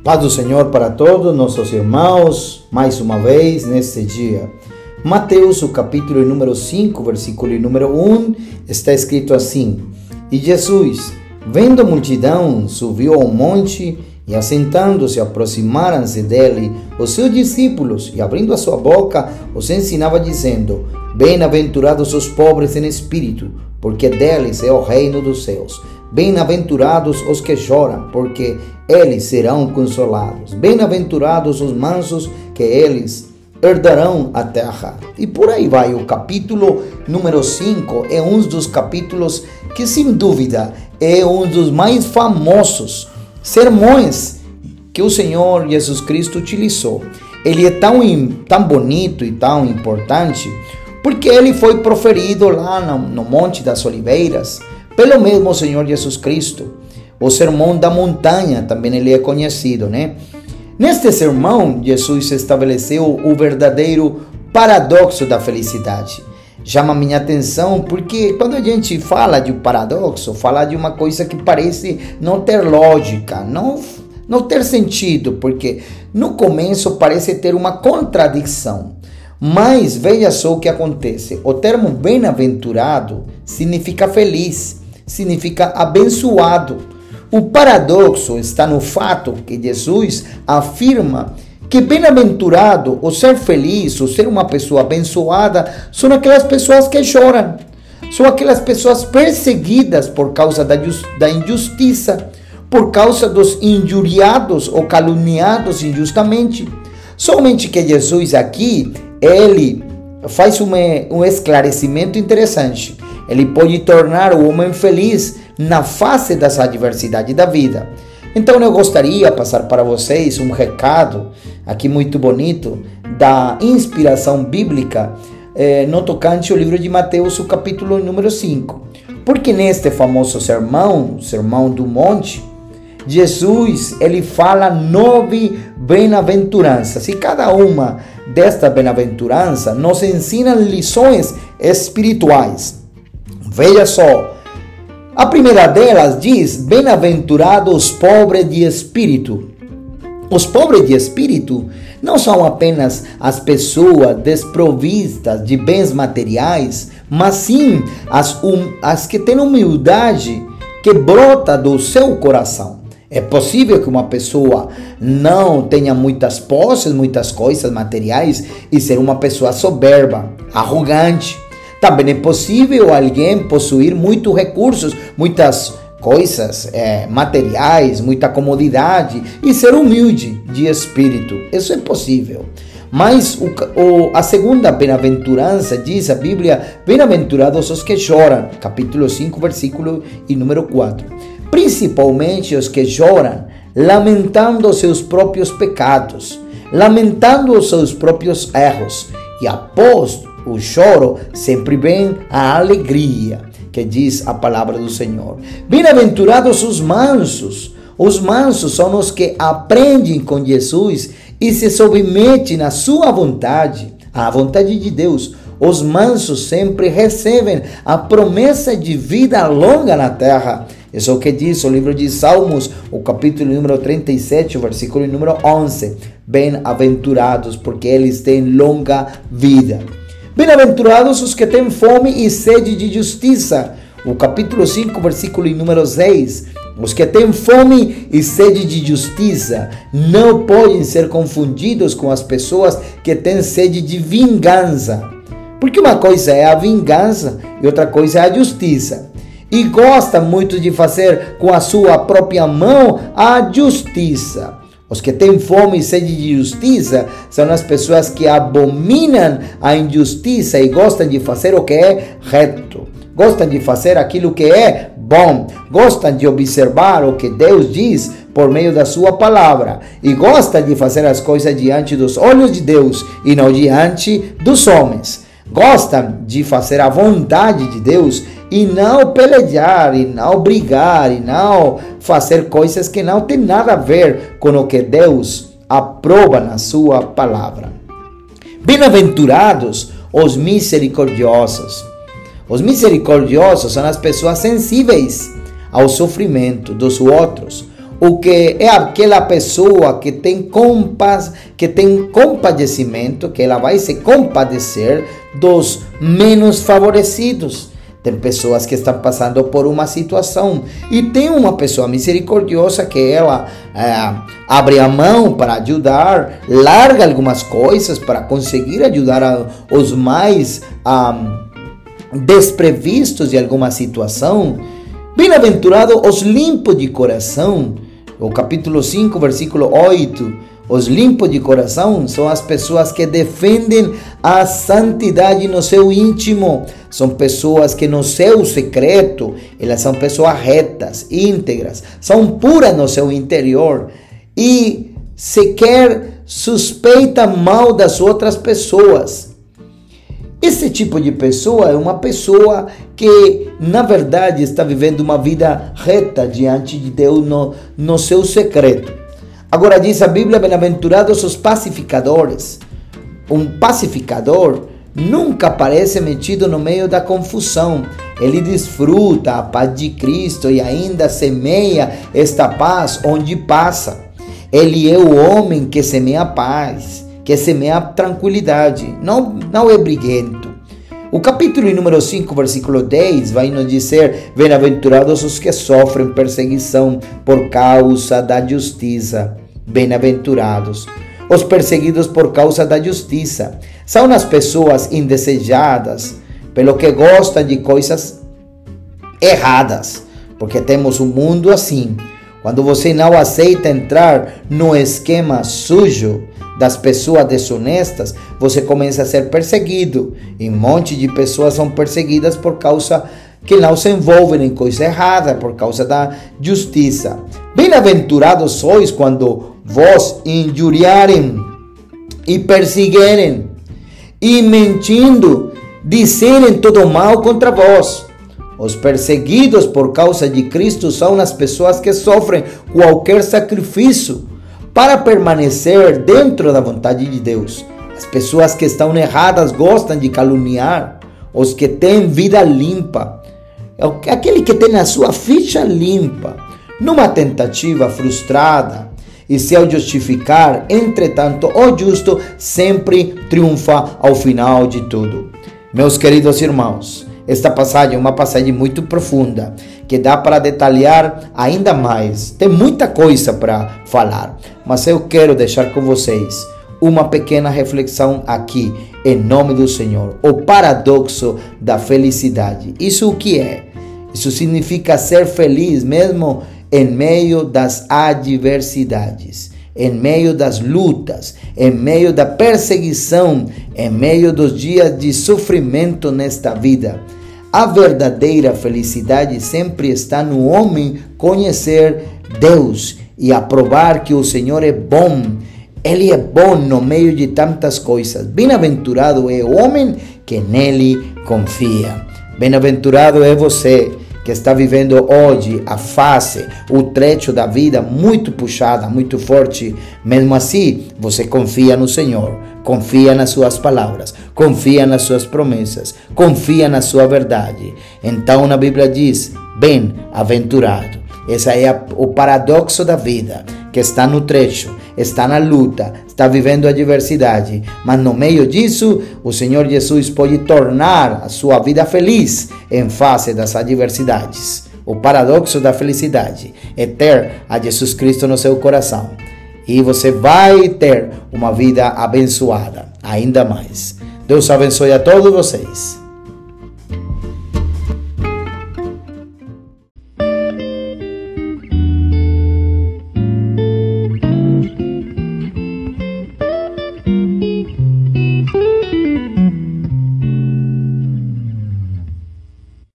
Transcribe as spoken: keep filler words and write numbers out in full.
Paz do Senhor para todos nossos irmãos, mais uma vez neste dia. Mateus, o capítulo número cinco, versículo número um, está escrito assim: E Jesus, vendo a multidão, subiu ao monte e, assentando-se, aproximaram-se dele os seus discípulos, e abrindo a sua boca, os ensinava, dizendo: Bem-aventurados os pobres em espírito, porque deles é o reino dos céus. Bem-aventurados os que choram, porque eles serão consolados. Bem-aventurados os mansos, que eles herdarão a terra. E por aí vai. O capítulo número cinco é um dos capítulos que, sem dúvida, é um dos mais famosos sermões que o Senhor Jesus Cristo utilizou. Ele é tão, tão bonito e tão importante porque ele foi proferido lá no, no Monte das Oliveiras pelo mesmo Senhor Jesus Cristo. O Sermão da Montanha também ele é conhecido, né? Neste sermão, Jesus estabeleceu o verdadeiro paradoxo da felicidade. Chama minha atenção porque quando a gente fala de um paradoxo, fala de uma coisa que parece não ter lógica, não, não ter sentido, porque no começo parece ter uma contradição. Mas veja só o que acontece. O termo bem-aventurado significa feliz, significa abençoado. O paradoxo está no fato que Jesus afirma que bem-aventurado, ou ser feliz, ou ser uma pessoa abençoada, são aquelas pessoas que choram. São aquelas pessoas perseguidas por causa da, da injustiça, por causa dos injuriados ou caluniados injustamente. Somente que Jesus aqui, ele faz um, um esclarecimento interessante. Ele pode tornar o homem feliz na face das adversidades da vida. Então eu gostaria de passar para vocês um recado aqui muito bonito da inspiração bíblica eh, no tocante ao livro de Mateus, o capítulo número cinco. Porque neste famoso sermão, o Sermão do Monte, Jesus ele fala nove bem-aventuranças, e cada uma destas bem-aventuranças nos ensina lições espirituais. Veja só, a primeira delas diz: bem-aventurados os pobres de espírito. Os pobres de espírito não são apenas as pessoas desprovistas de bens materiais, mas sim as, um, as que têm humildade que brota do seu coração. É possível que uma pessoa não tenha muitas posses, muitas coisas materiais e ser uma pessoa soberba, arrogante. Também é possível alguém possuir muitos recursos, muitas coisas é, materiais, muita comodidade e ser humilde de espírito. Isso é possível. Mas o, o, a segunda bem-aventurança diz a Bíblia: bem-aventurados os que choram. Capítulo cinco, versículo e número quatro. Principalmente os que choram, lamentando os seus próprios pecados, lamentando os seus próprios erros. E após o choro, sempre vem a alegria, que diz a palavra do Senhor. Bem-aventurados os mansos. Os mansos são os que aprendem com Jesus e se submetem à sua vontade, à vontade de Deus. Os mansos sempre recebem a promessa de vida longa na terra. Isso é o que diz o livro de Salmos, o capítulo número trinta e sete, o versículo número onze. Bem-aventurados, porque eles têm longa vida. Bem-aventurados os que têm fome e sede de justiça. O capítulo cinco, versículo número seis. Os que têm fome e sede de justiça não podem ser confundidos com as pessoas que têm sede de vingança. Porque uma coisa é a vingança e outra coisa é a justiça. E gosta muito de fazer com a sua própria mão a justiça. Os que têm fome e sede de justiça são as pessoas que abominam a injustiça e gostam de fazer o que é reto. Gostam de fazer aquilo que é bom. Gostam de observar o que Deus diz por meio da sua palavra. E gostam de fazer as coisas diante dos olhos de Deus e não diante dos homens. Gostam de fazer a vontade de Deus e não pelejar, e não brigar, e não fazer coisas que não tem nada a ver com o que Deus aprova na sua palavra. Bem-aventurados os misericordiosos. Os misericordiosos são as pessoas sensíveis ao sofrimento dos outros. o que é aquela pessoa que tem compas, que tem compadecimento, que ela vai se compadecer dos menos favorecidos. Tem pessoas que estão passando por uma situação e tem uma pessoa misericordiosa que ela é, abre a mão para ajudar, larga algumas coisas para conseguir ajudar a, os mais um, desprevistos de alguma situação. Bem-aventurados os limpos de coração, o capítulo cinco, versículo oito. Os limpos de coração são as pessoas que defendem a santidade no seu íntimo. São pessoas que no seu secreto, elas são pessoas retas, íntegras, são puras no seu interior e sequer suspeitam mal das outras pessoas. Esse tipo de pessoa é uma pessoa que, na verdade, está vivendo uma vida reta diante de Deus no, no seu secreto. Agora diz a Bíblia, bem-aventurados os pacificadores. Um pacificador nunca aparece metido no meio da confusão. Ele desfruta a paz de Cristo e ainda semeia esta paz onde passa. Ele é o homem que semeia paz, que semeia tranquilidade, não, não é briguento. O capítulo número cinco, versículo dez, vai nos dizer: bem-aventurados os que sofrem perseguição por causa da justiça. Bem-aventurados os perseguidos por causa da justiça. São as pessoas indesejadas, pelo que gostam de coisas erradas, porque temos um mundo assim. Quando você não aceita entrar no esquema sujo das pessoas desonestas, você começa a ser perseguido. E um monte de pessoas são perseguidas por causa que não se envolvem em coisa errada, por causa da justiça. Bem-aventurados sois quando vos injuriarem e perseguirem e mentindo disserem todo mal contra vós. Os perseguidos por causa de Cristo são as pessoas que sofrem qualquer sacrifício para permanecer dentro da vontade de Deus. As pessoas que estão erradas gostam de caluniar. Os que têm vida limpa, aquele que tem a sua ficha limpa, numa tentativa frustrada e se ao justificar, entretanto, o justo sempre triunfa ao final de tudo. Meus queridos irmãos, esta passagem é uma passagem muito profunda, que dá para detalhar ainda mais. Tem muita coisa para falar, mas eu quero deixar com vocês uma pequena reflexão aqui, em nome do Senhor. O paradoxo da felicidade. Isso o que é? Isso significa ser feliz mesmo em meio das adversidades, em meio das lutas, em meio da perseguição, em meio dos dias de sofrimento nesta vida. A verdadeira felicidade sempre está no homem conhecer Deus e aprovar que o Senhor é bom. Ele é bom no meio de tantas coisas. Bem-aventurado é o homem que nele confia. Bem-aventurado é você que está vivendo hoje a fase, o trecho da vida muito puxada, muito forte. Mesmo assim, você confia no Senhor, confia nas suas palavras, confia nas suas promessas, confia na sua verdade. Então a Bíblia diz: bem-aventurado. Esse é a, o paradoxo da vida, que está no trecho, está na luta, está vivendo a adversidade, mas no meio disso, o Senhor Jesus pode tornar a sua vida feliz em face das adversidades. O paradoxo da felicidade é ter a Jesus Cristo no seu coração, e você vai ter uma vida abençoada ainda mais. Deus abençoe a todos vocês.